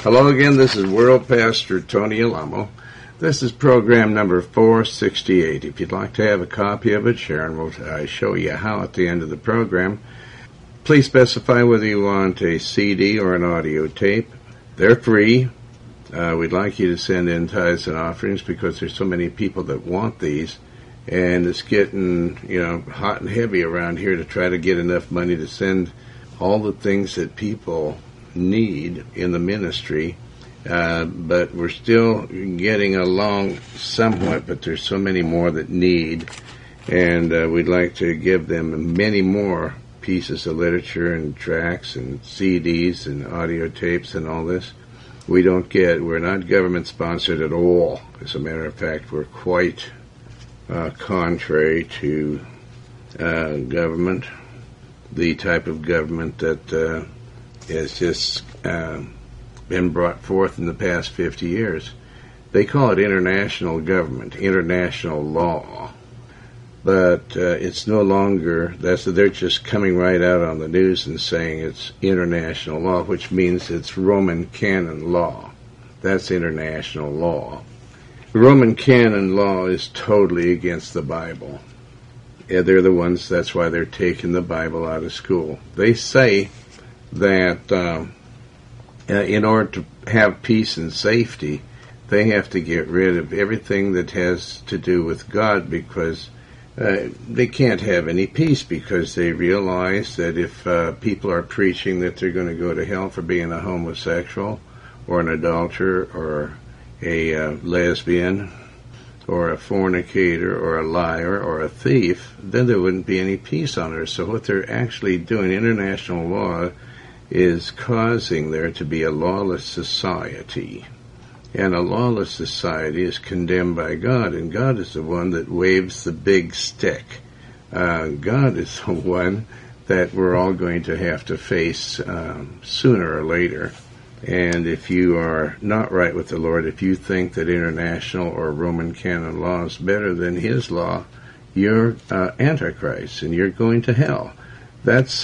Hello again, this is World Pastor Tony Alamo. This is program number 468. If you'd like to have a copy of it, Sharon will show you how at the end of the program. Please specify whether you want a CD or an audio tape. They're free. We'd like you to send in tithes and offerings because there's so many people that want these. And it's getting, hot and heavy around here to try to get enough money to send all the things that people need in the ministry. But we're still getting along somewhat, but there's so many more that need. And we'd like to give them many more pieces of literature and tracts and CDs and audio tapes and all this. We're not government sponsored at all. As a matter of fact, we're quite contrary to government, the type of government that has just been brought forth in the past 50 years. They call it international government, international law. But it's no longer, they're just coming right out on the news and saying it's international law, which means it's Roman canon law. That's international law. Roman canon law is totally against the Bible. Yeah, they're the ones, that's why they're taking the Bible out of school. They say that in order to have peace and safety, they have to get rid of everything that has to do with God because they can't have any peace because they realize that if people are preaching that they're going to go to hell for being a homosexual or an adulterer or a lesbian or a fornicator or a liar or a thief, then there wouldn't be any peace on earth. So what they're actually doing, international law, is causing there to be a lawless society. And a lawless society is condemned by God, and God is the one that waves the big stick. God is the one that we're all going to have to face sooner or later. And if you are not right with the Lord, if you think that international or Roman canon law is better than His law, you're Antichrist, and you're going to hell. That's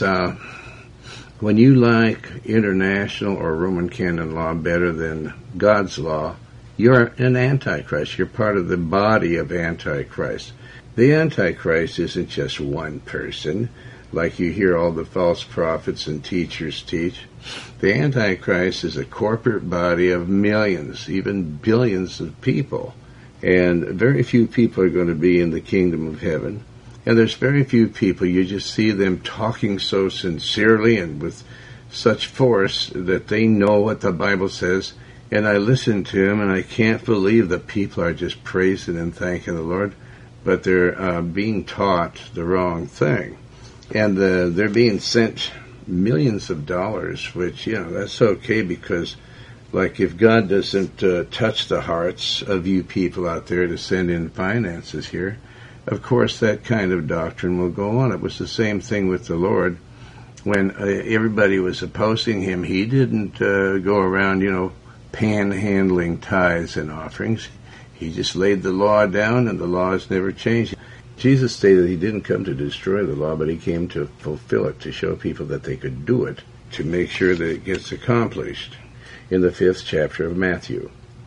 when you like international or Roman canon law better than God's law, you're an Antichrist. You're part of the body of Antichrist. The Antichrist isn't just one person, like you hear all the false prophets and teachers teach. The Antichrist is a corporate body of millions, even billions of people. And very few people are going to be in the kingdom of heaven. And there's very few people, you just see them talking so sincerely and with such force that they know what the Bible says. And I listen to them, and I can't believe that people are just praising and thanking the Lord, but they're being taught the wrong thing. And they're being sent millions of dollars, which, that's okay because, like, if God doesn't touch the hearts of you people out there to send in finances here, of course, that kind of doctrine will go on. It was the same thing with the Lord. When everybody was opposing Him, He didn't go around, panhandling tithes and offerings. He just laid the law down, and the law has never changed. Jesus stated He didn't come to destroy the law, but He came to fulfill it, to show people that they could do it, to make sure that it gets accomplished in the 5th chapter of Matthew.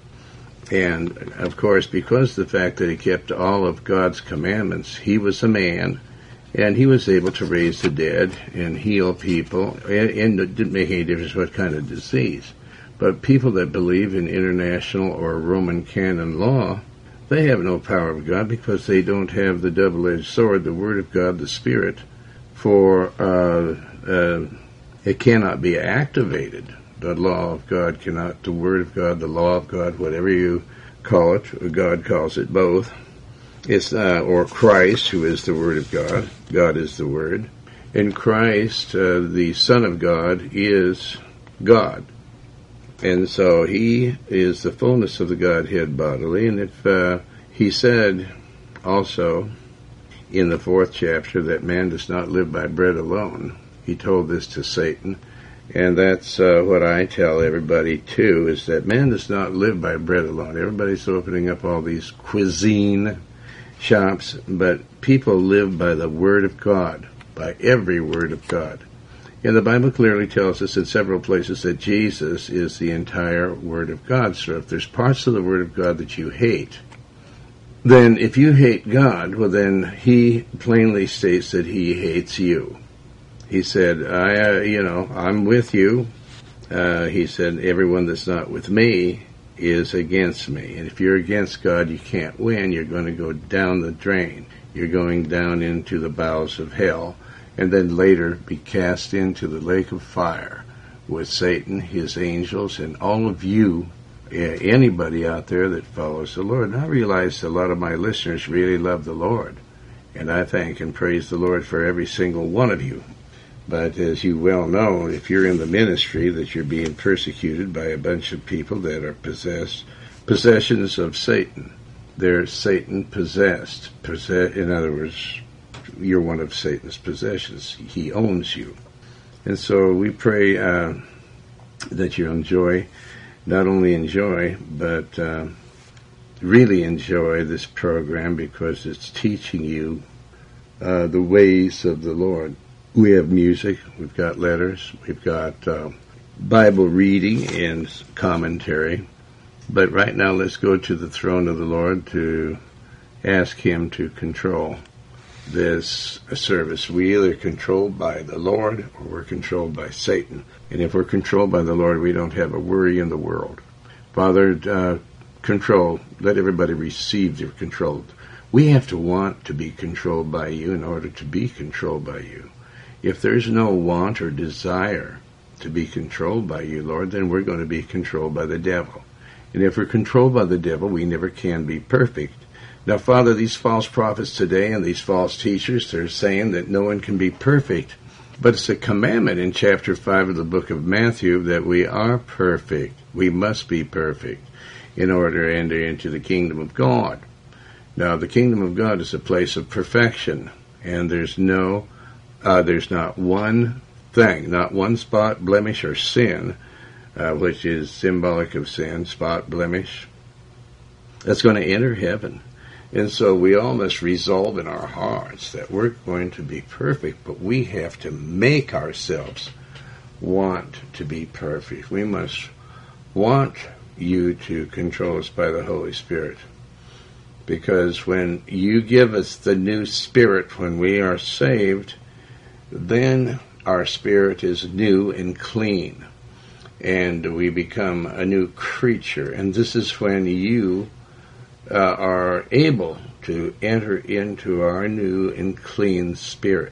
And, of course, because of the fact that He kept all of God's commandments, He was a man, and He was able to raise the dead and heal people, and it didn't make any difference what kind of disease. But people that believe in international or Roman canon law, they have no power of God because they don't have the double-edged sword, the Word of God, the Spirit, for it cannot be activated. The law of God cannot, the Word of God, the law of God, whatever you call it, God calls it both. It's or Christ, who is the Word of God. God is the Word. In Christ, the Son of God is God. And so He is the fullness of the Godhead bodily. And if He said also in the 4th chapter that man does not live by bread alone, He told this to Satan. And that's what I tell everybody, too, is that man does not live by bread alone. Everybody's opening up all these cuisine shops, but people live by the Word of God, by every Word of God. And the Bible clearly tells us in several places that Jesus is the entire Word of God. So if there's parts of the Word of God that you hate, then if you hate God, well then he plainly states that he hates you. He said, I'm with you. He said, everyone that's not with me is against me. And if you're against God, you can't win. You're going to go down the drain. You're going down into the bowels of hell, and then later be cast into the lake of fire with Satan, his angels, and all of you, anybody out there that follows the Lord. And I realize a lot of my listeners really love the Lord, and I thank and praise the Lord for every single one of you. But as you well know, if you're in the ministry, that you're being persecuted by a bunch of people that are possessions of Satan. They're Satan possessed. In other words, you're one of Satan's possessions. He owns you. And so we pray that you not only enjoy, but really enjoy this program, because it's teaching you the ways of the Lord. We have music, we've got letters, we've got Bible reading and commentary. But right now, let's go to the throne of the Lord to ask him to control this service. We're either controlled by the Lord or we're controlled by Satan. And if we're controlled by the Lord, we don't have a worry in the world. Father, control. Let everybody receive their control. We have to want to be controlled by you in order to be controlled by you. If there's no want or desire to be controlled by you, Lord, then we're going to be controlled by the devil. And if we're controlled by the devil, we never can be perfect. Now, Father, these false prophets today and these false teachers, they're saying that no one can be perfect. But it's a commandment in chapter 5 of the book of Matthew that we are perfect. We must be perfect in order to enter into the kingdom of God. Now, the kingdom of God is a place of perfection, and there's not one thing, not one spot, blemish, or sin, which is symbolic of sin, spot, blemish, that's going to enter heaven. And so we all must resolve in our hearts that we're going to be perfect, but we have to make ourselves want to be perfect. We must want you to control us by the Holy Spirit. Because when you give us the new spirit, when we are saved, then our spirit is new and clean, and we become a new creature. And this is when you are able to enter into our new and clean spirit,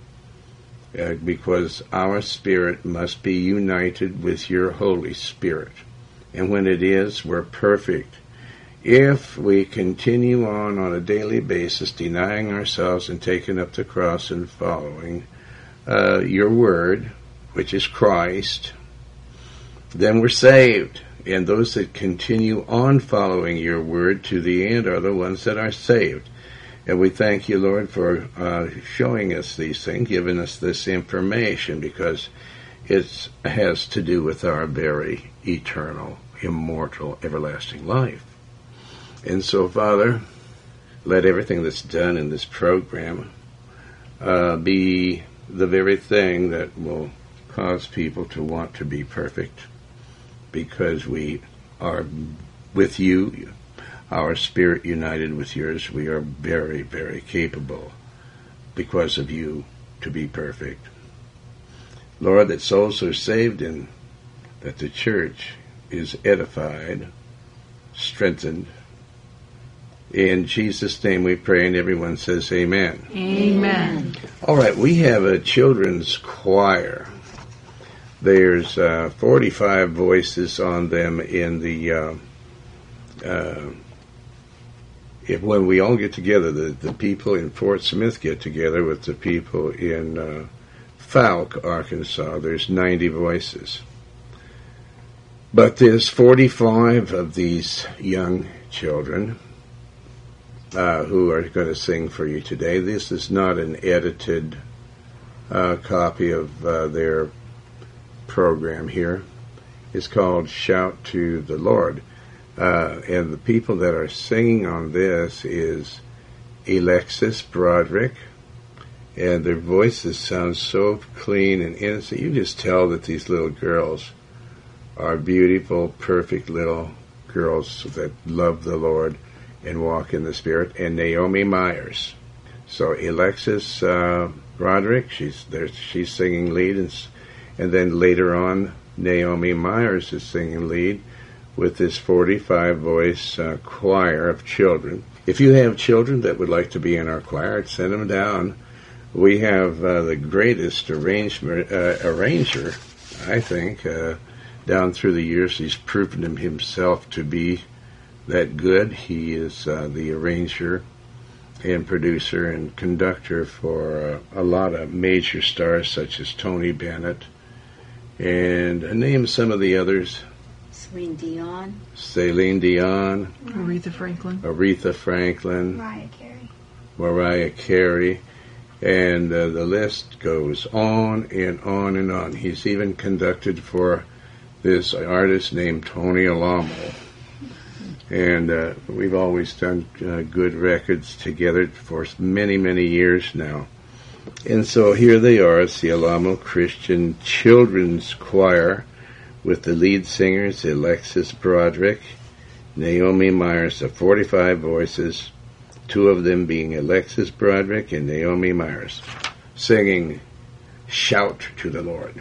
because our spirit must be united with your Holy Spirit. And when it is, we're perfect. If we continue on a daily basis, denying ourselves and taking up the cross and following your word, which is Christ, then we're saved. And those that continue on following your word to the end are the ones that are saved. And we thank you, Lord, for showing us these things, giving us this information, because it has to do with our very eternal, immortal, everlasting life. And so, Father, let everything that's done in this program be the very thing that will cause people to want to be perfect, because we are with you, our spirit united with yours. We are very, very capable, because of you, to be perfect. Lord, that souls are saved and that the church is edified, strengthened. In Jesus' name we pray, and everyone says amen. Amen. All right, we have a children's choir. There's 45 voices on them in the when we all get together, the people in Fort Smith get together with the people in Fouke, Arkansas. There's 90 voices. But there's 45 of these young children who are going to sing for you today. This is not an edited copy of their program here. It's called Shout to the Lord. And the people that are singing on this is Alexis Broderick and their voices sound so clean and innocent. You just tell that these little girls are beautiful, perfect little girls that love the Lord and walk in the Spirit. And Naomi Myers. So Alexis Broderick, she's singing lead, and then later on Naomi Myers is singing lead with this 45-voice choir of children. If you have children that would like to be in our choir, send them down. We have the greatest arranger, I think, down through the years. He's proven himself to be that good. He is the arranger and producer and conductor for a lot of major stars such as Tony Bennett, and name some of the others. Celine Dion. Aretha Franklin. Mariah Carey. And the list goes on and on and on. He's even conducted for this artist named Tony Alamo. And we've always done good records together for many, many years now. And so here they are. It's the Alamo Christian Children's Choir with the lead singers Alexis Broderick, Naomi Myers, the 45 voices, two of them being Alexis Broderick and Naomi Myers, singing Shout to the Lord.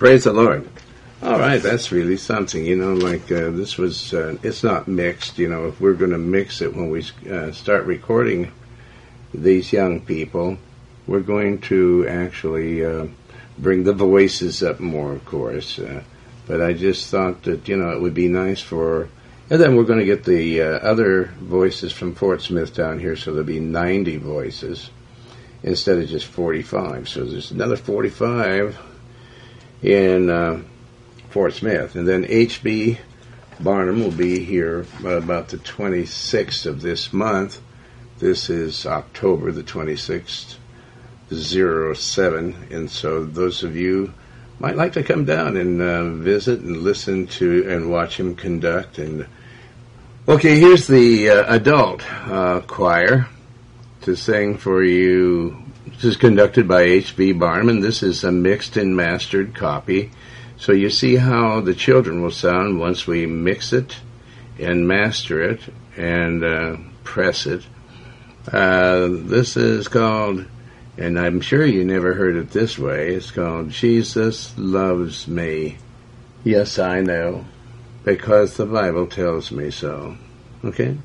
Praise the Lord. All right, that's really something. This was, it's not mixed. If we're going to mix it when we start recording these young people, we're going to actually bring the voices up more, of course. But I just thought that, it would be nice for... And then we're going to get the other voices from Fort Smith down here, so there'll be 90 voices instead of just 45. So there's another 45 in Fort Smith. And then H.B. Barnum will be here about the 26th of this month. This is October the 26th, 07. And so those of you might like to come down and visit and listen to and watch him conduct. And okay, here's the adult choir to sing for you. This is conducted by H.B. Barnum, and this is a mixed and mastered copy. So you see how the children will sound once we mix it and master it and press it. This is called, and I'm sure you never heard it this way, it's called Jesus Loves Me. Yes, I know, because the Bible tells me so. Okay?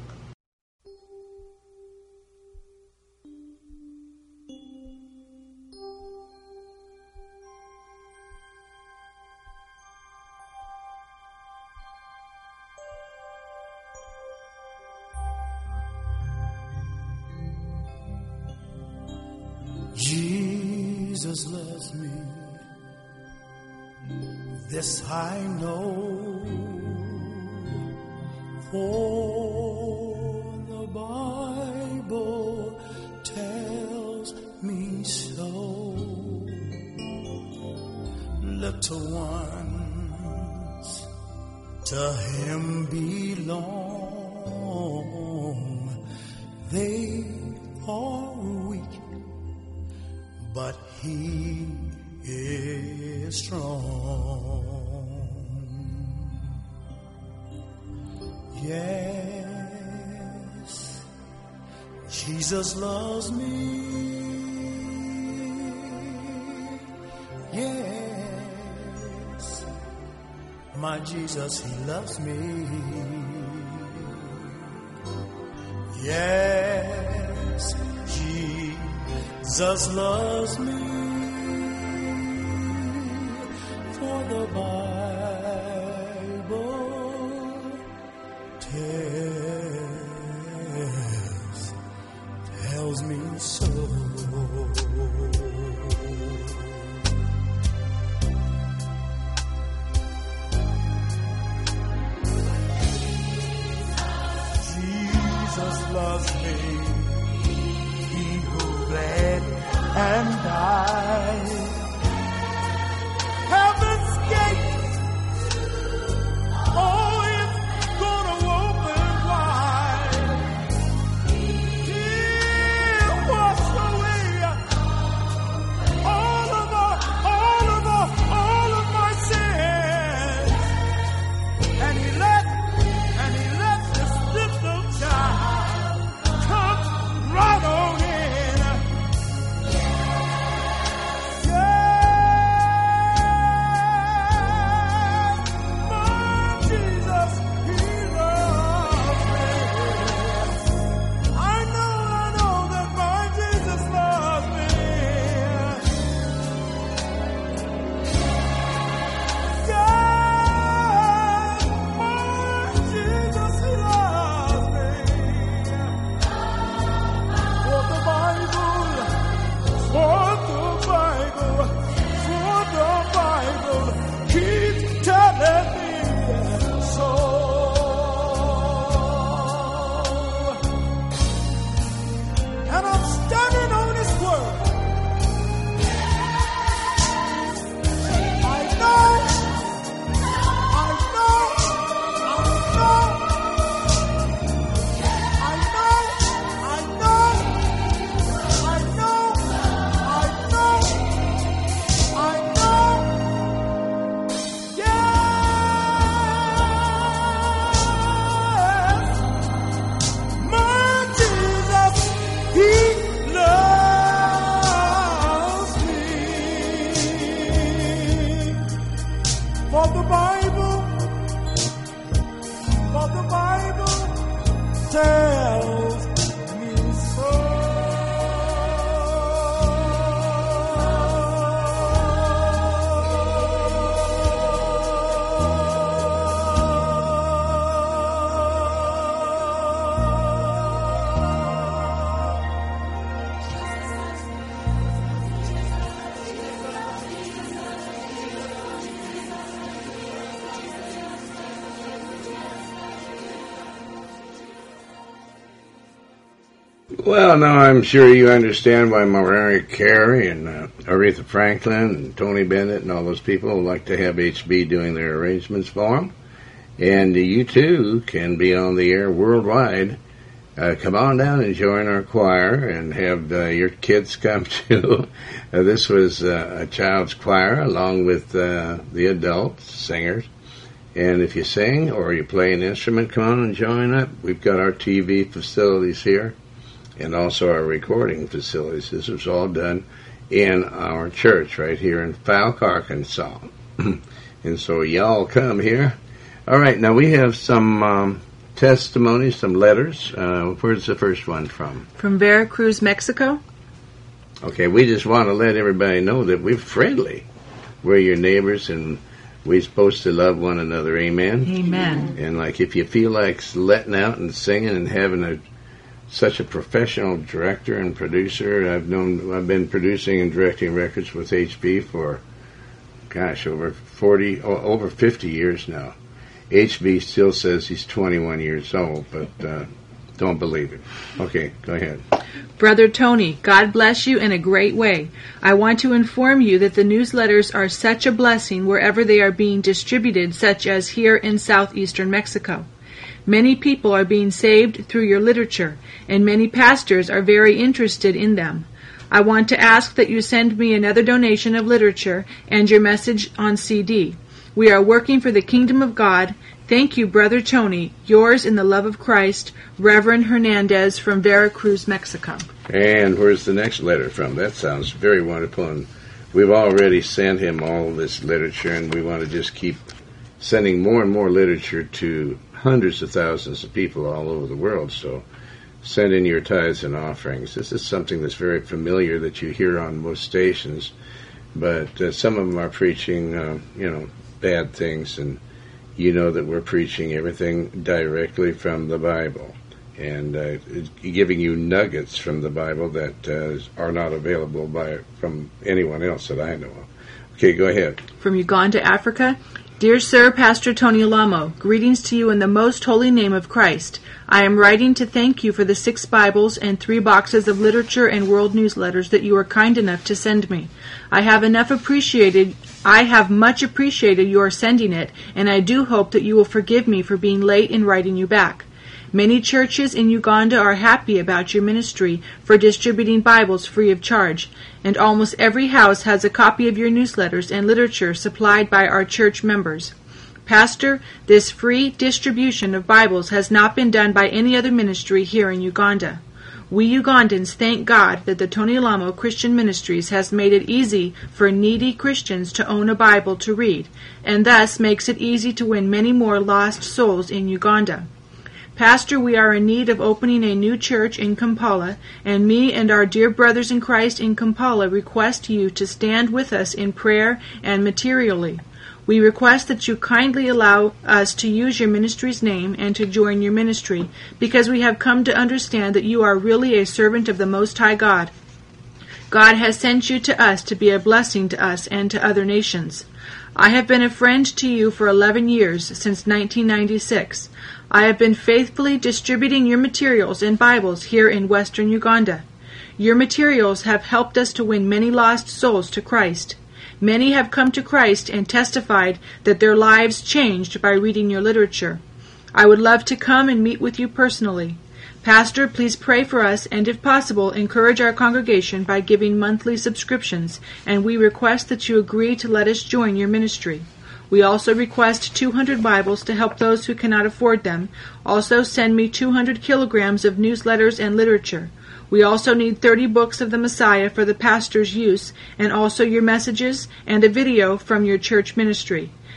Jesus loves me, this I know, for the Bible tells me so. Little ones to Him belong, they are weak, but He is strong. Yes, Jesus loves me. Yes, my Jesus, He loves me. Yes, Jesus loves me, for the Bible tells me so. Jesus loves me, He who bled and died. Heaven's gate, oh, it's gonna open wide. He'll wash away all of my sins, and He lets this little child come right on in. Bible, for the Bible tells me so. Well, now I'm sure you understand why Mariah Carey and Aretha Franklin and Tony Bennett and all those people would like to have HB doing their arrangements for them. And you too can be on the air worldwide. Come on down and join our choir and have your kids come too. This was a child's choir along with the adult singers. And if you sing or you play an instrument, come on and join up. We've got our TV facilities here and also our recording facilities. This was all done in our church right here in Falk, Arkansas. And so y'all come here. All right, now we have some testimonies, some letters. Where's the first one from? From Veracruz, Mexico. Okay, we just want to let everybody know that we're friendly. We're your neighbors, and we're supposed to love one another. Amen? Amen. And like if you feel like letting out and singing and having such a professional director and producer, I've been producing and directing records with HB for, over 50 years now. HB still says he's 21 years old, but don't believe it. Okay, go ahead. Brother Tony, God bless you in a great way. I want to inform you that the newsletters are such a blessing wherever they are being distributed, such as here in southeastern Mexico. Many people are being saved through your literature, and many pastors are very interested in them. I want to ask that you send me another donation of literature and your message on CD. We are working for the kingdom of God. Thank you, Brother Tony. Yours in the love of Christ, Reverend Hernandez from Veracruz, Mexico. And where's the next letter from? That sounds very wonderful. And we've already sent him all this literature, and we want to just keep sending more and more literature to hundreds of thousands of people all over the world. So send in your tithes and offerings. This is something that's very familiar that you hear on most stations, but some of them are preaching, bad things, and you know that we're preaching everything directly from the Bible and giving you nuggets from the Bible that are not available from anyone else that I know of. Okay, go ahead. From Uganda, Africa. Dear Sir, Pastor Tony Alamo, greetings to you in the most holy name of Christ. I am writing to thank you for the 6 Bibles and 3 boxes of literature and world newsletters that you were kind enough to send me. I have much appreciated your sending it, and I do hope that you will forgive me for being late in writing you back. Many churches in Uganda are happy about your ministry for distributing Bibles free of charge, and almost every house has a copy of your newsletters and literature supplied by our church members. Pastor, this free distribution of Bibles has not been done by any other ministry here in Uganda. We Ugandans thank God that the Tony Alamo Christian Ministries has made it easy for needy Christians to own a Bible to read, and thus makes it easy to win many more lost souls in Uganda. Pastor, we are in need of opening a new church in Kampala, and me and our dear brothers in Christ in Kampala request you to stand with us in prayer and materially. We request that you kindly allow us to use your ministry's name and to join your ministry, because we have come to understand that you are really a servant of the Most High God. God has sent you to us to be a blessing to us and to other nations. I have been a friend to you for 11 years, since 1996. I have been faithfully distributing your materials and Bibles here in western Uganda. Your materials have helped us to win many lost souls to Christ. Many have come to Christ and testified that their lives changed by reading your literature. I would love to come and meet with you personally. Pastor, please pray for us and, if possible, encourage our congregation by giving monthly subscriptions, and we request that you agree to let us join your ministry. We also request 200 Bibles to help those who cannot afford them. Also send me 200 kilograms of newsletters and literature. We also need 30 books of the Messiah for the pastor's use, and also your messages and a video from your church ministry.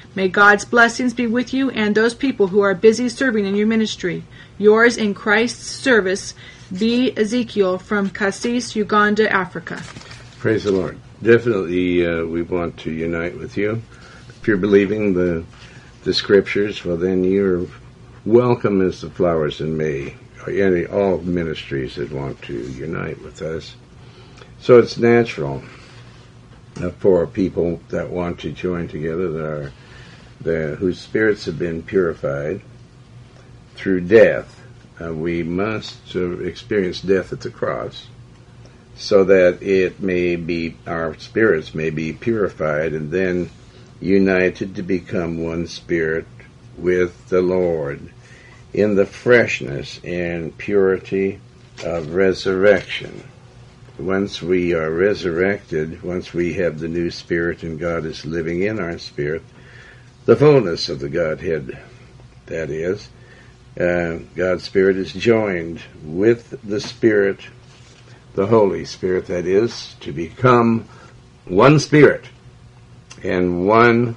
May God's blessings be with you and those people who are busy serving in your ministry. Yours in Christ's service, B. Ezekiel from Kasese, Uganda, Africa. Praise the Lord. Definitely we want to unite with you. If you're believing the Scriptures, well, then you're welcome as the flowers in May. All ministries that want to unite with us. So it's natural for people that want to join together whose spirits have been purified through death. We must experience death at the cross so that our spirits may be purified and then united to become one spirit with the Lord in the freshness and purity of resurrection. Once we are resurrected, once we have the new spirit and God is living in our spirit, the fullness of the Godhead, that is, God's Spirit is joined with the Spirit, the Holy Spirit, that is, to become one Spirit, and one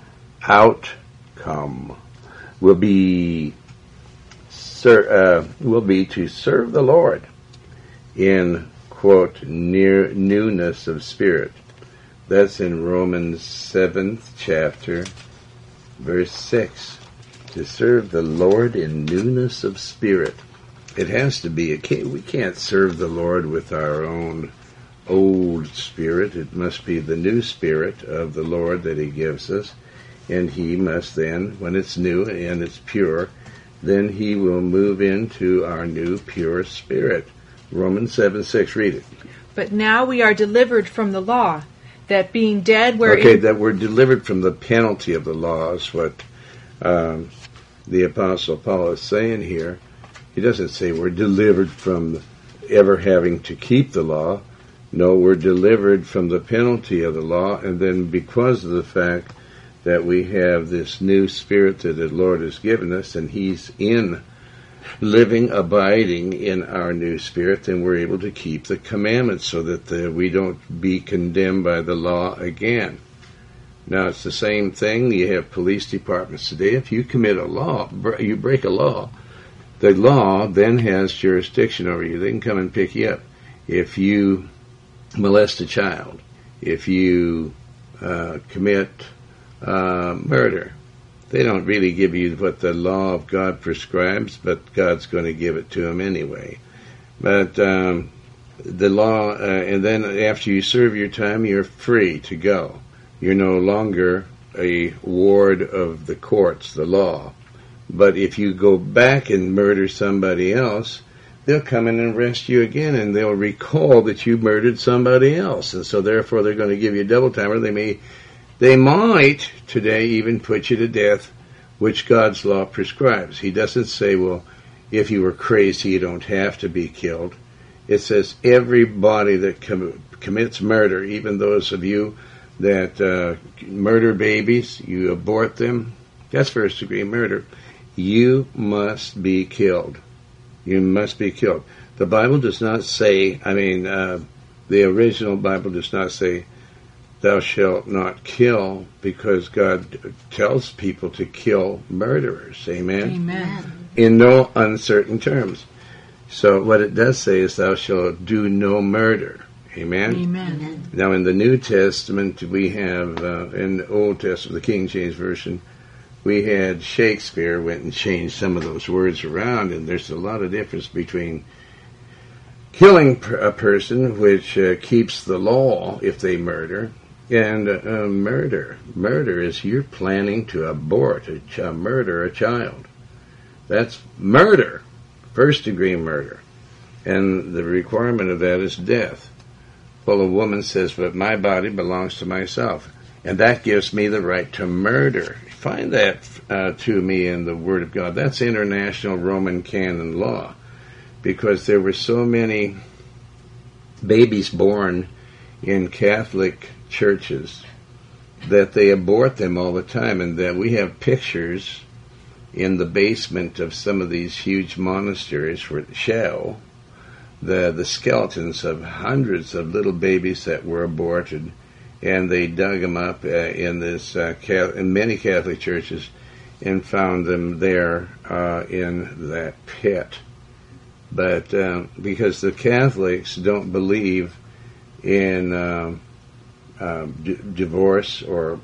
outcome will be to serve the Lord in, quote, newness of spirit. That's in Romans 7th chapter, verse 6. To serve the Lord in newness of spirit. It has to be. We can't serve the Lord with our own old spirit. It must be the new spirit of the Lord that He gives us. And He must then, when it's new and it's pure, then He will move into our new pure spirit. Romans 7:6. Read it. But now we are delivered from the law, that being dead that we're delivered from the penalty of the law is what the Apostle Paul is saying here. He doesn't say we're delivered from ever having to keep the law. No, we're delivered from the penalty of the law, and then because of the fact that we have this new spirit that the Lord has given us, and He's abiding in our new spirit, then we're able to keep the commandments so that we don't be condemned by the law again. Now, it's the same thing. You have police departments today. If you commit a law, you break a law, the law then has jurisdiction over you. They can come and pick you up. If you molest a child, if you commit murder, they don't really give you what the law of God prescribes, but God's going to give it to them anyway. But the law, and then after you serve your time, you're free to go. You're no longer a ward of the courts, the law. But if you go back and murder somebody else, they'll come in and arrest you again, and they'll recall that you murdered somebody else. And so therefore they're going to give you a double timer. They might today even put you to death, which God's law prescribes. He doesn't say, well, if you were crazy, you don't have to be killed. It says everybody that commits murder, even those of you that murder babies, you abort them, that's first-degree murder. You must be killed. You must be killed. The Bible does not say, the original Bible does not say, thou shalt not kill, because God tells people to kill murderers. Amen? Amen. In no uncertain terms. So what it does say is, thou shalt do no murder. Amen? Amen. Now in the New Testament, we have, in the Old Testament, the King James Version, we had Shakespeare went and changed some of those words around, and there's a lot of difference between killing a person, which keeps the law if they murder, and murder. Murder is you're planning to abort, murder a child. That's murder, first-degree murder. And the requirement of that is death. Well, a woman says, but my body belongs to myself, and that gives me the right to murder. Find that to me in the Word of God. That's international Roman canon law, because there were so many babies born in Catholic churches that they abort them all the time, and that we have pictures in the basement of some of these huge monasteries where show the skeletons of hundreds of little babies that were aborted, and they dug them up in many Catholic churches and found them there in that pit. But because the Catholics don't believe in divorce or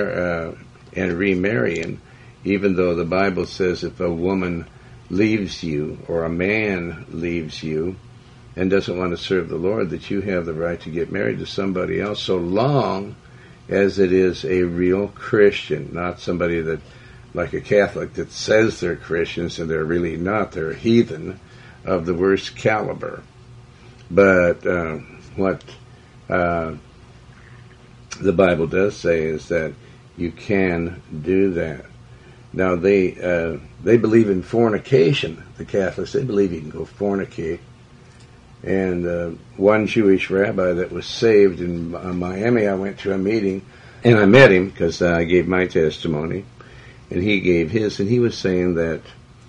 and remarrying, even though the Bible says if a woman leaves you or a man leaves you and doesn't want to serve the Lord, that you have the right to get married to somebody else, so long as it is a real Christian, not somebody that, like a Catholic, that says they're Christians and they're really not. They're heathen of the worst caliber. But what the Bible does say is that you can do that. Now, they believe in fornication, the Catholics. They believe you can go fornicate. And one Jewish rabbi that was saved in Miami, I went to a meeting, and I met him because I gave my testimony, and he gave his, and he was saying that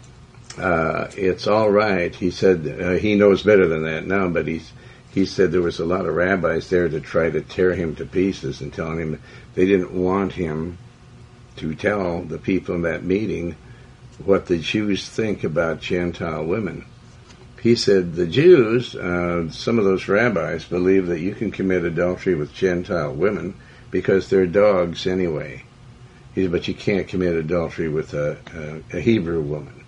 it's all right. He said he knows better than that now, but he said there was a lot of rabbis there to try to tear him to pieces and telling him they didn't want him to tell the people in that meeting what the Jews think about Gentile women. He said the Jews, some of those rabbis, believe that you can commit adultery with Gentile women because they're dogs anyway. He said, but you can't commit adultery with a Hebrew woman.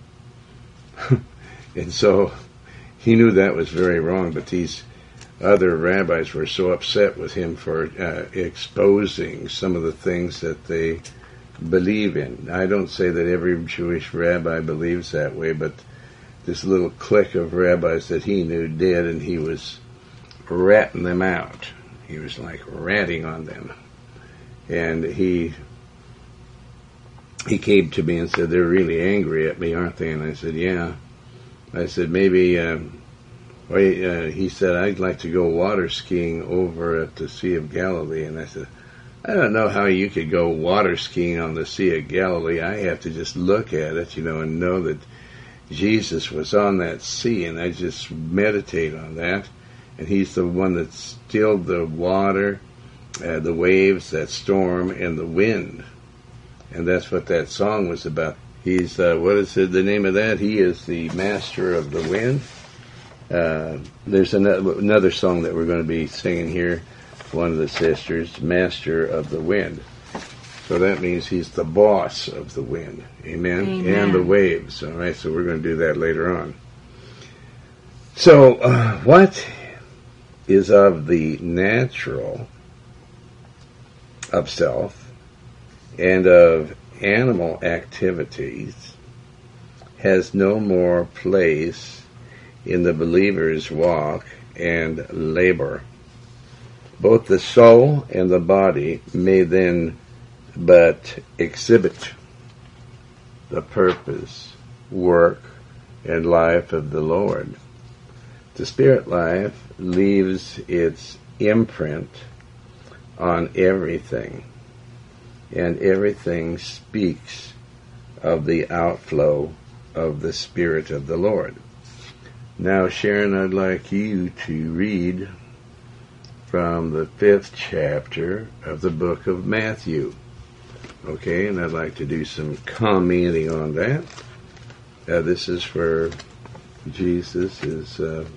And so he knew that was very wrong, but these other rabbis were so upset with him for exposing some of the things that they believe in. I don't say that every Jewish rabbi believes that way, but this little clique of rabbis that he knew did, and he was ratting them out. He was like ratting on them. And he came to me and said, they're really angry at me, aren't they? And I said, yeah. I said, maybe, he said, I'd like to go water skiing over at the Sea of Galilee. And I said, I don't know how you could go water skiing on the Sea of Galilee. I have to just look at it, and know that Jesus was on that sea, and I just meditate on that. And he's the one that stilled the water, the waves, that storm, and the wind. And that's what that song was about. He's, what is the name of that? He is the master of the wind. There's another song that we're going to be singing here, one of the sisters, Master of the Wind. So that means he's the boss of the wind. Amen? Amen. And the waves. All right, so we're going to do that later on. So what is of the natural of self and of animal activities has no more place in the believer's walk and labor. Both the soul and the body may then but exhibit the purpose, work, and life of the Lord. The spirit life leaves its imprint on everything, and everything speaks of the outflow of the Spirit of the Lord. Now, Sharon, I'd like you to read from the 5th chapter of the book of Matthew. Okay, and I'd like to do some commenting on that. This is where Jesus is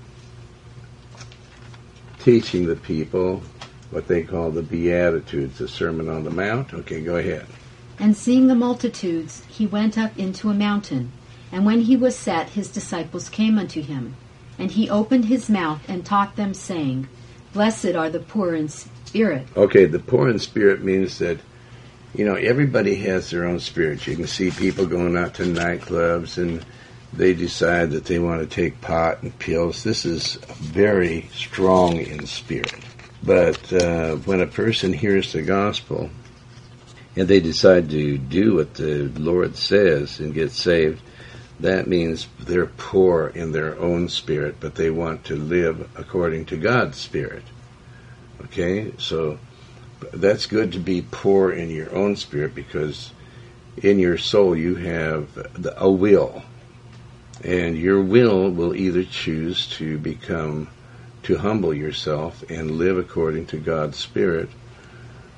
teaching the people what they call the Beatitudes, the Sermon on the Mount. Okay, go ahead. And seeing the multitudes, he went up into a mountain. And when he was set, his disciples came unto him. And he opened his mouth and taught them, saying, Blessed are the poor in spirit. Okay, the poor in spirit means that, everybody has their own spirit. You can see people going out to nightclubs and they decide that they want to take pot and pills. This is very strong in spirit. But when a person hears the gospel and they decide to do what the Lord says and get saved, that means they're poor in their own spirit, but they want to live according to God's spirit. Okay, so that's good to be poor in your own spirit, because in your soul you have a will, and your will either choose to humble yourself and live according to God's spirit,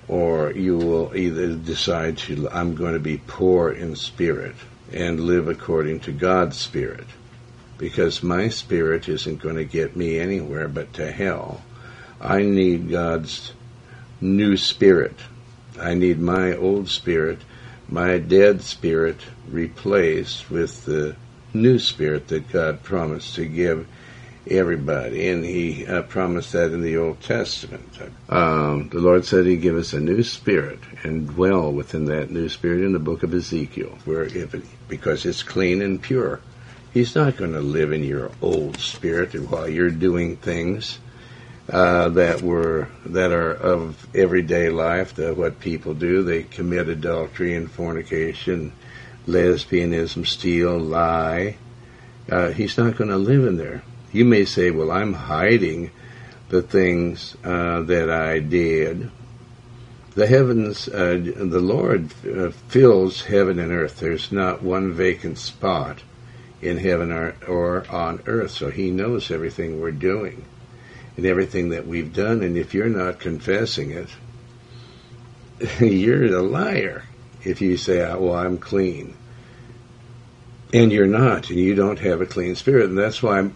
or you will either decide I'm going to be poor in spirit and live according to God's spirit, because my spirit isn't going to get me anywhere but to hell. I need God's new spirit. I need my old spirit, my dead spirit, replaced with the new spirit that God promised to give everybody. And He promised that in the Old Testament. The Lord said He'd give us a new spirit and dwell within that new spirit in the book of Ezekiel, because it's clean and pure. He's not going to live in your old spirit while you're doing things that are of everyday life, what people do. They commit adultery and fornication, lesbianism, steal, lie. He's not going to live in there. You may say, well, I'm hiding the things that I did. The heavens, the Lord fills heaven and earth. There's not one vacant spot in heaven or on earth, so He knows everything we're doing and everything that we've done. And if you're not confessing it, you're a liar if you say, well, I'm clean. And you're not, and you don't have a clean spirit. And that's why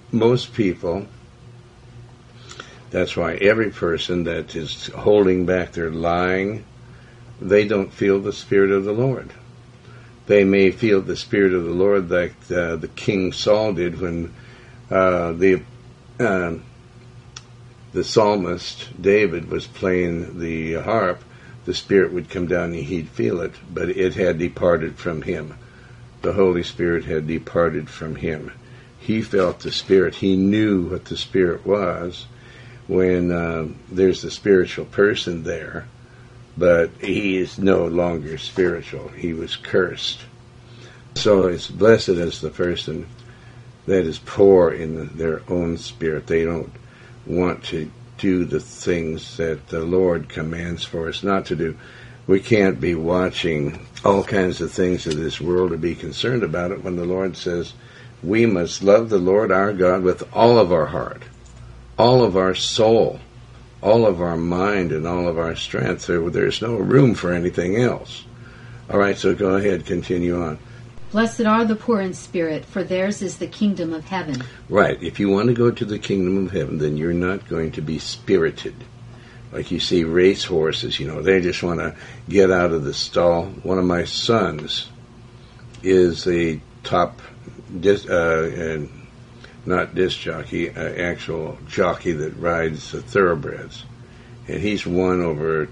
that's why every person that is holding back their lying, they don't feel the Spirit of the Lord. They may feel the Spirit of the Lord like the King Saul did when the psalmist David was playing the harp. The Spirit would come down and he'd feel it, but it had departed from him. The Holy Spirit had departed from him. He felt the Spirit. He knew what the Spirit was when there's a spiritual person there, but he is no longer spiritual. He was cursed. So it's blessed is the person that is poor in their own spirit. They don't want to do the things that the Lord commands for us not to do. We can't be watching all kinds of things of this world to be concerned about it when the Lord says we must love the Lord our God with all of our heart, all of our soul, all of our mind, and all of our strength. There's no room for anything else. All right, so go ahead, continue on. Blessed are the poor in spirit, for theirs is the kingdom of heaven. Right. If you want to go to the kingdom of heaven, then you're not going to be spirited. Like you see race horses, they just want to get out of the stall. One of my sons is a top, not disc jockey, actual jockey that rides the thoroughbreds. And he's won over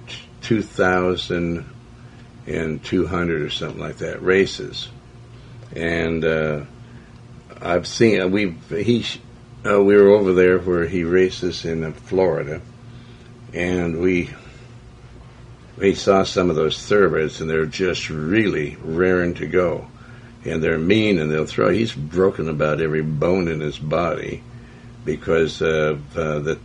2,200 or something like that races. And I've seen we were over there where he races in Florida, and we saw some of those thoroughbreds, and they're just really raring to go, and they're mean, and they'll throw. He's broken about every bone in his body because of the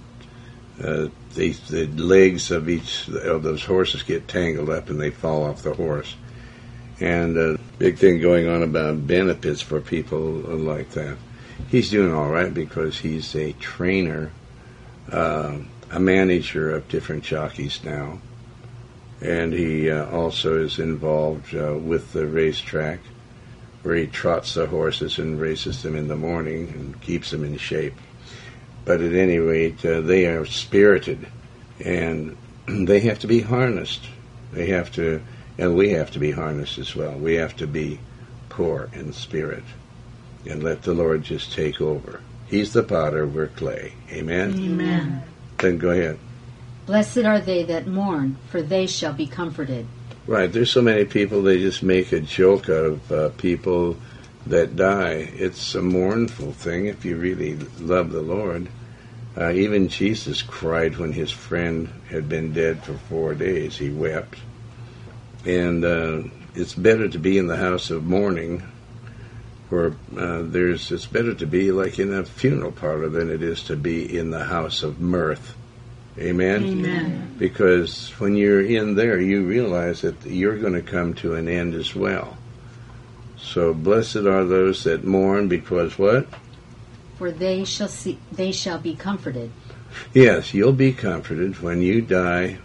legs of each of those horses get tangled up, and they fall off the horse. And big thing going on about benefits for people like that. He's doing all right because he's a trainer, a manager of different jockeys now. And he also is involved with the racetrack where he trots the horses and races them in the morning and keeps them in shape. But at any rate, they are spirited, and they have to be harnessed. They have to... And we have to be harnessed as well. We have to be poor in spirit and let the Lord just take over. He's the potter, we're clay. Amen? Amen. Then go ahead. Blessed are they that mourn, for they shall be comforted. Right. There's so many people, they just make a joke of people that die. It's a mournful thing if you really love the Lord. Even Jesus cried when his friend had been dead for 4 days. He wept. And it's better to be in the house of mourning, where it's better to be like in a funeral parlor than it is to be in the house of mirth. Amen? Amen. Because when you're in there, you realize that you're going to come to an end as well. So blessed are those that mourn, because what? For they shall be comforted. Yes, you'll be comforted when you die.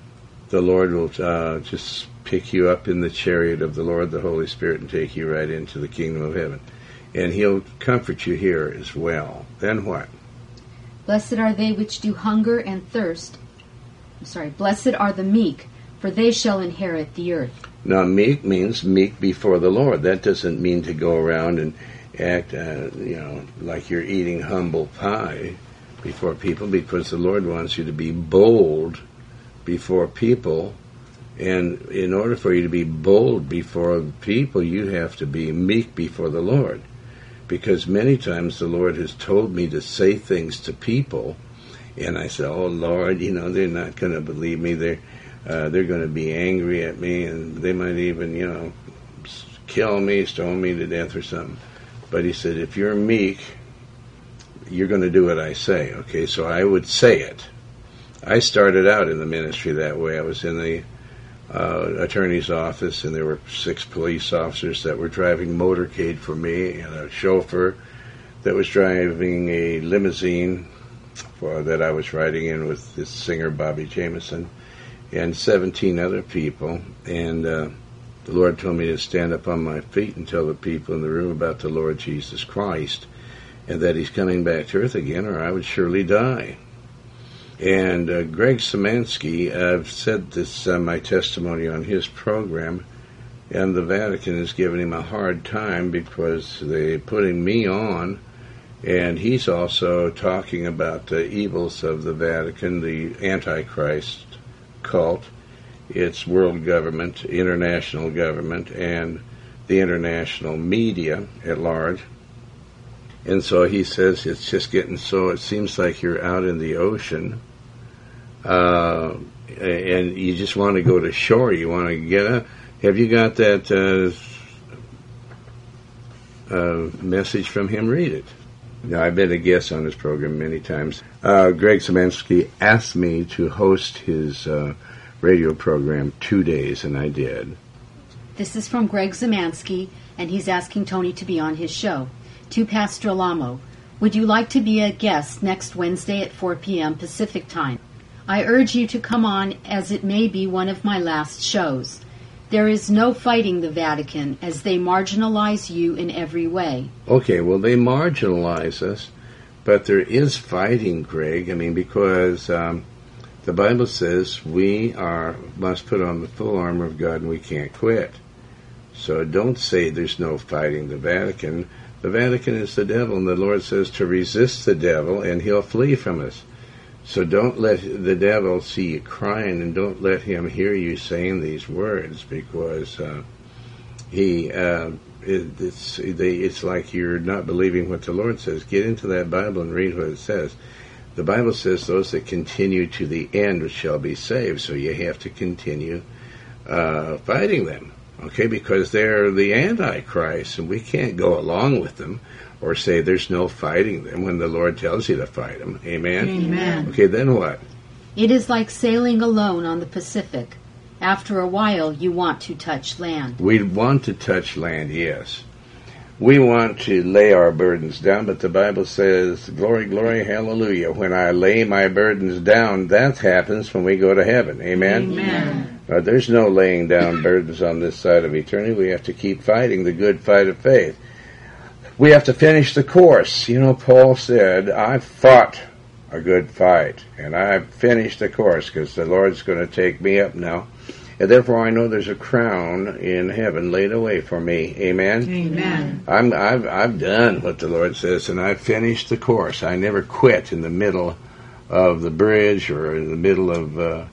the Lord will just pick you up in the chariot of the Lord, the Holy Spirit, and take you right into the kingdom of heaven. And He'll comfort you here as well. Then what? Blessed are they which do hunger and thirst. Blessed are the meek, for they shall inherit the earth. Now, meek means meek before the Lord. That doesn't mean to go around and act, like you're eating humble pie before people, because the Lord wants you to be bold before people. And in order for you to be bold before people, you have to be meek before the Lord. Because many times the Lord has told me to say things to people, and I say, oh, Lord, they're not going to believe me. They're going to be angry at me, and they might even, kill me, stone me to death or something. But He said, if you're meek, you're going to do what I say. Okay, so I would say it. I started out in the ministry that way. I was in the attorney's office, and there were 6 police officers that were driving motorcade for me, and a chauffeur that was driving a limousine that I was riding in with this singer Bobby Jameson, and 17 other people. And the Lord told me to stand up on my feet and tell the people in the room about the Lord Jesus Christ, and that He's coming back to earth again, or I would surely die. And Greg Szymanski, I've said this, my testimony on his program, and the Vatican has given him a hard time because they're putting me on, and he's also talking about the evils of the Vatican, the Antichrist cult, its world government, international government, and the international media at large. And so he says it's just getting so, it seems like you're out in the ocean, and you just want to go to shore. You want to get up. Have you got that message from him? Read it. Now, I've been a guest on this program many times. Greg Szymanski asked me to host his radio program 2 days, and I did. This is from Greg Szymanski, and he's asking Tony to be on his show. To Pastor Alamo, would you like to be a guest next Wednesday at 4 p.m. Pacific Time? I urge you to come on, as it may be one of my last shows. There is no fighting the Vatican, as they marginalize you in every way. Okay, well, they marginalize us, but there is fighting, Greg. Because the Bible says we must put on the full armor of God and we can't quit. So don't say there's no fighting the Vatican. The Vatican is the devil, and the Lord says to resist the devil, and he'll flee from us. So don't let the devil see you crying, and don't let him hear you saying these words, because it's like you're not believing what the Lord says. Get into that Bible and read what it says. The Bible says those that continue to the end shall be saved, so you have to continue fighting them. Okay, because they're the Antichrist, and we can't go along with them or say there's no fighting them when the Lord tells you to fight them. Amen? Amen. Okay, then what? It is like sailing alone on the Pacific. After a while, you want to touch land. We want to touch land, yes. We want to lay our burdens down, but the Bible says, glory, glory, hallelujah. When I lay my burdens down, that happens when we go to heaven. Amen? Amen. There's no laying down burdens on this side of eternity. We have to keep fighting the good fight of faith. We have to finish the course. Paul said, I've fought a good fight, and I've finished the course, because the Lord's going to take me up now. And therefore I know there's a crown in heaven laid away for me. Amen? Amen. I've done what the Lord says, and I've finished the course. I never quit in the middle of the bridge or in the middle of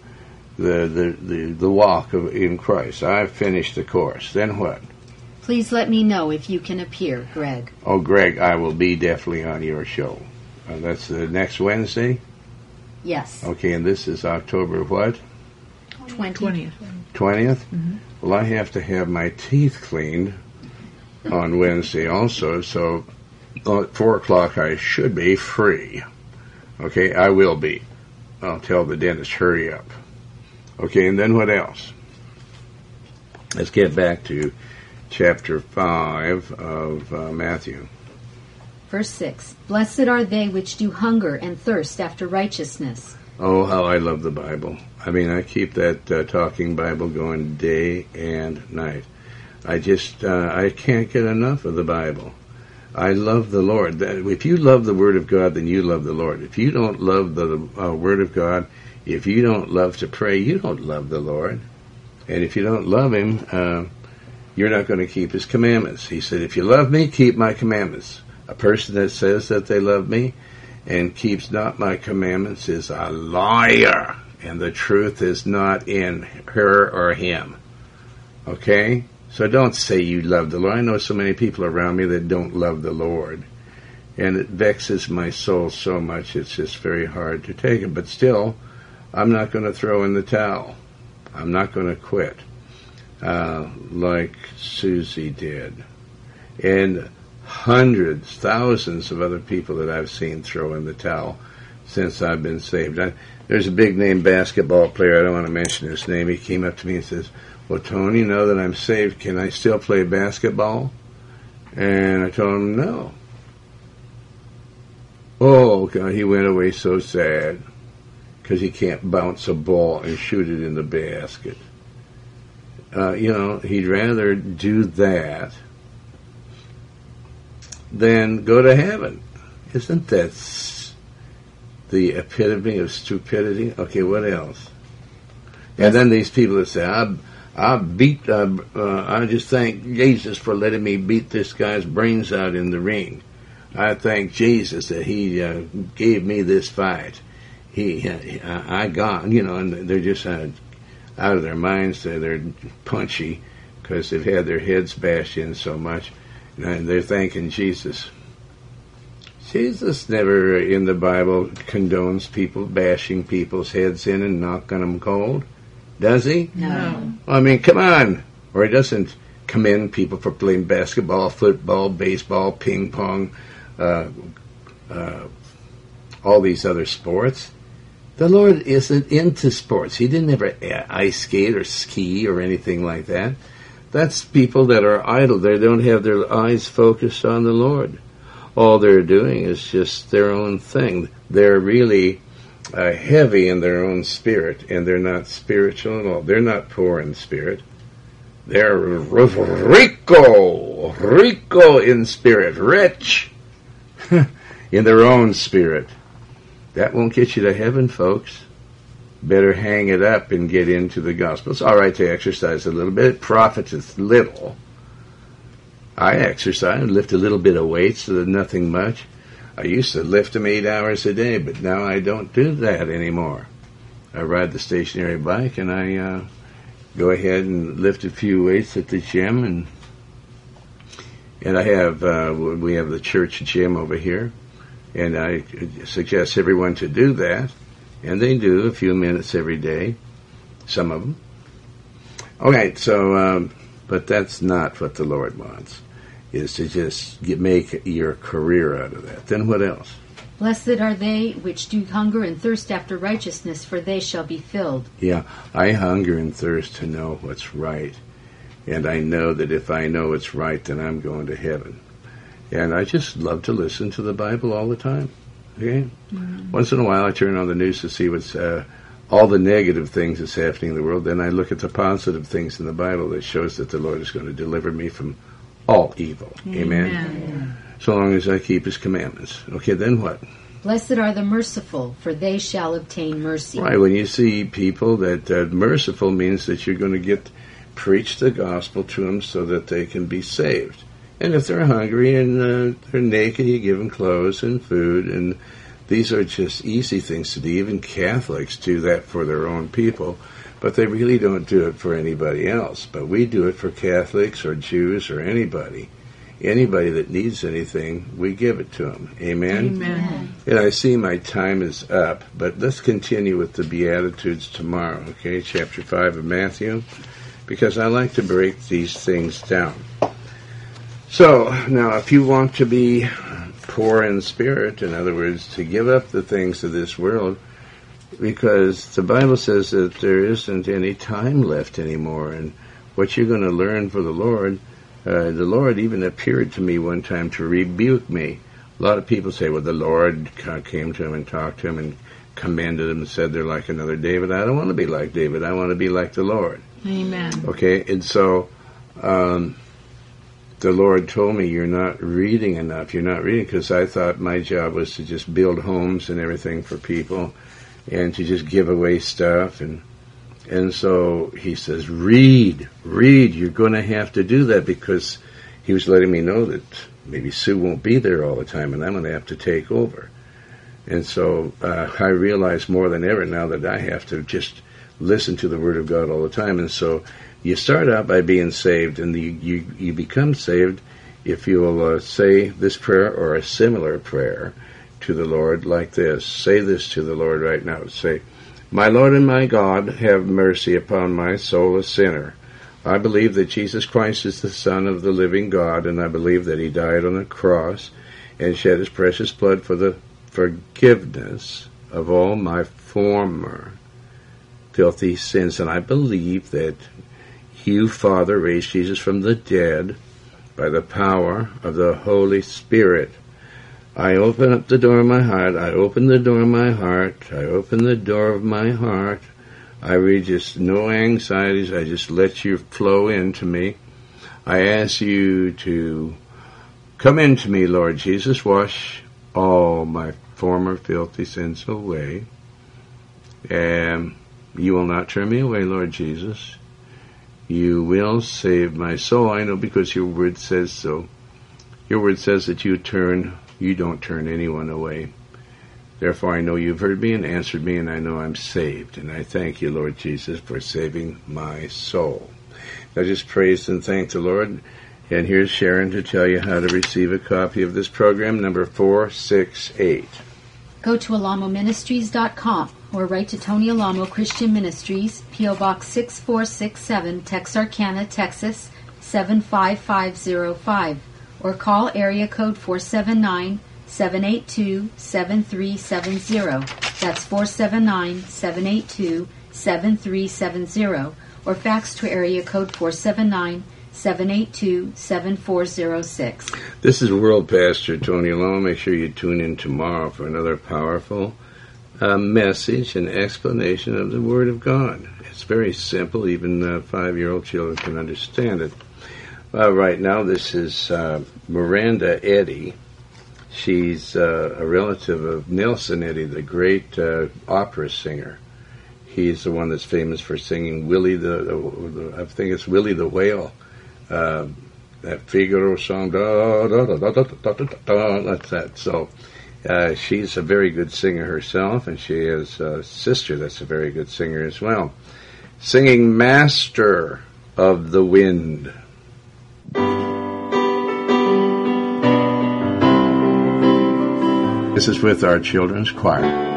the walk in Christ. I've finished the course. Then what? Please let me know if you can appear, Greg. Oh, Greg, I will be definitely on your show. That's the next Wednesday? Yes. Okay, and this is October what? 20th. 20th? Mm-hmm. Well, I have to have my teeth cleaned on Wednesday also, so at 4 o'clock I should be free. Okay, I will be. I'll tell the dentist, hurry up. Okay, and then what else? Let's get back to chapter 5 of Matthew. Verse 6, Blessed are they which do hunger and thirst after righteousness, Oh, how I love the Bible. I mean, I keep that talking Bible going day and night. I can't get enough of the Bible. I love the Lord. If you love the Word of God, then you love the Lord. If you don't love the Word of God, if you don't love to pray, you don't love the Lord. And if you don't love Him, you're not going to keep His commandments. He said, if you love me, keep my commandments. A person that says that they love me and keeps not my commandments is a liar, and the truth is not in her or him. Okay? So don't say you love the Lord. I know so many people around me that don't love the Lord, and it vexes my soul so much it's just very hard to take it. But still, I'm not going to throw in the towel. I'm not going to quit like Susie did. And hundreds, thousands of other people that I've seen throw in the towel since I've been saved. There's a big-name basketball player, I don't want to mention his name. He came up to me and says, well, Tony, now that I'm saved, can I still play basketball? And I told him, no. Oh, God, he went away so sad because he can't bounce a ball and shoot it in the basket. He'd rather do that than go to heaven. Isn't that the epitome of stupidity? Okay, what else? And then these people that say, I just thank Jesus for letting me beat this guy's brains out in the ring. I thank Jesus that He gave me this fight. I got, and they're just out of their minds. They're punchy because they've had their heads bashed in so much. And they're thanking Jesus. Jesus never in the Bible condones people bashing people's heads in and knocking them cold. Does He? No. I mean, come on. Or He doesn't commend people for playing basketball, football, baseball, ping pong, all these other sports. The Lord isn't into sports. He didn't ever ice skate or ski or anything like that. That's people that are idle. They don't have their eyes focused on the Lord. All they're doing is just their own thing. They're really heavy in their own spirit, and they're not spiritual at all. They're not poor in spirit. They're rico in spirit, rich in their own spirit. That won't get you to heaven, folks. Better hang it up and get into the gospel. It's all right to exercise a little bit. It profiteth little. I exercise and lift a little bit of weights, so nothing much. I used to lift them 8 hours a day, but now I don't do that anymore. I ride the stationary bike, and I go ahead and lift a few weights at the gym, and I have we have the church gym over here, and I suggest everyone to do that. And they do a few minutes every day, some of them. Okay, so, but that's not what the Lord wants, is to just make your career out of that. Then what else? Blessed are they which do hunger and thirst after righteousness, for they shall be filled. Yeah, I hunger and thirst to know what's right. And I know that if I know it's right, then I'm going to heaven. And I just love to listen to the Bible all the time. Okay? Mm-hmm. Once in a while I turn on the news to see what's all the negative things that's happening in the world. Then I look at the positive things in the Bible that shows that the Lord is going to deliver me from all evil. Amen? Amen. So long as I keep His commandments. Okay, then what? Blessed are the merciful, for they shall obtain mercy. Right, when you see people that merciful means that you're going to preach the gospel to them so that they can be saved. And if they're hungry and they're naked, you give them clothes and food. And these are just easy things to do. Even Catholics do that for their own people. But they really don't do it for anybody else. But we do it for Catholics or Jews or anybody. Anybody that needs anything, we give it to them. Amen? Amen. And I see my time is up. But let's continue with the Beatitudes tomorrow. Okay, chapter 5 of Matthew. Because I like to break these things down. So, now, if you want to be poor in spirit, in other words, to give up the things of this world, because the Bible says that there isn't any time left anymore, and what you're going to learn for the Lord even appeared to me one time to rebuke me. A lot of people say, well, the Lord came to him and talked to him and commended them and said they're like another David. I don't want to be like David. I want to be like the Lord. Amen. Okay, and so the Lord told me, you're not reading enough. You're not reading, because I thought my job was to just build homes and everything for people and to just give away stuff. And so he says, read. You're going to have to do that, because he was letting me know that maybe Sue won't be there all the time and I'm going to have to take over. And so I realize more than ever now that I have to just listen to the Word of God all the time. And so you start out by being saved, and you become saved if you'll say this prayer or a similar prayer to the Lord like this. Say this to the Lord right now. Say, my Lord and my God, have mercy upon my soul, a sinner. I believe that Jesus Christ is the Son of the living God, and I believe that he died on the cross and shed his precious blood for the forgiveness of all my former filthy sins. And I believe that you, Father, raised Jesus from the dead by the power of the Holy Spirit. I open up the door of my heart. I open the door of my heart. I open the door of my heart. I read just no anxieties. I just let you flow into me. I ask you to come into me, Lord Jesus. Wash all my former filthy sins away. And you will not turn me away, Lord Jesus. You will save my soul. I know, because your word says so. Your word says that you don't turn anyone away. Therefore, I know you've heard me and answered me, and I know I'm saved. And I thank you, Lord Jesus, for saving my soul. Now just praise and thank the Lord. And here's Sharon to tell you how to receive a copy of this program, number 468. Go to alamoministries.com or write to Tony Alamo Christian Ministries, P.O. Box 6467, Texarkana, Texas 75505, or call area code 479-782-7370. That's 479-782-7370, or fax to area code 479-782-7406. This is World Pastor Tony Alamo. Make sure you tune in tomorrow for another powerful message and explanation of the Word of God. It's very simple. Even 5-year-old children can understand it. Right now, this is Miranda Eddy. She's a relative of Nelson Eddy, the great opera singer. He's the one that's famous for singing Willie I think it's Willie the Whale. That Figaro song, da da da da da da da da, that's that. So she's a very good singer herself, and she has a sister that's a very good singer as well, singing Master of the Wind. This is with our children's choir.